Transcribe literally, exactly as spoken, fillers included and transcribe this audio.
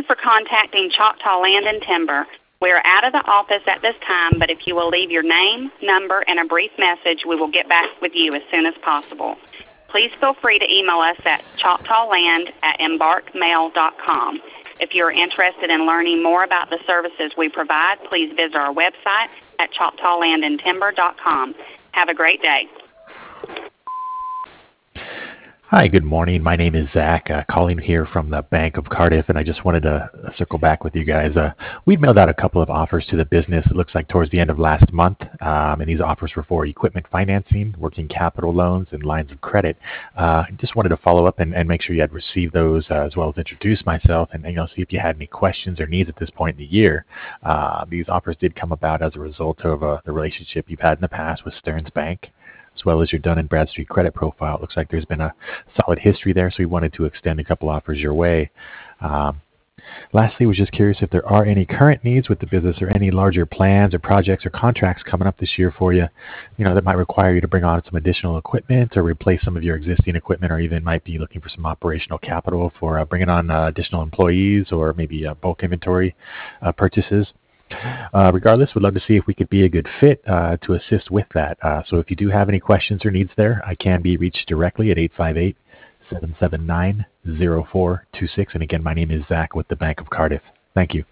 you for contacting Choctaw Land and Timber. We are out of the office at this time, but if you will leave your name, number, and a brief message, we will get back with you as soon as possible. Please feel free to email us at choctawland at embarkmail dot com. If you are interested in learning more about the services we provide, please visit our website at choctaw land and timber dot com. Have a great day. Hi, good morning. My name is Zach, uh, calling here from the Bank of Cardiff, and I just wanted to uh, circle back with you guys. Uh, we'd mailed out a couple of offers to the business, it looks like towards the end of last month, um, and these offers were for equipment financing, working capital loans, and lines of credit. Uh, just wanted to follow up and, and make sure you had received those, uh, as well as introduce myself and, you know, see if you had any questions or needs at this point in the year. Uh, these offers did come about as a result of uh, the relationship you've had in the past with Stearns Bank, as well as your Dun and Bradstreet credit profile. It looks like there's been a solid history there, so we wanted to extend a couple offers your way. Um, lastly, was just curious if there are any current needs with the business or any larger plans or projects or contracts coming up this year for you, you know, that might require you to bring on some additional equipment or replace some of your existing equipment, or even might be looking for some operational capital for uh, bringing on uh, additional employees or maybe uh, bulk inventory uh, purchases. Uh, regardless, we'd love to see if we could be a good fit uh, to assist with that. Uh, so if you do have any questions or needs there, I can be reached directly at eight five eight, seven seven nine, zero four two six. And again, my name is Zach with the Bank of Cardiff. Thank you.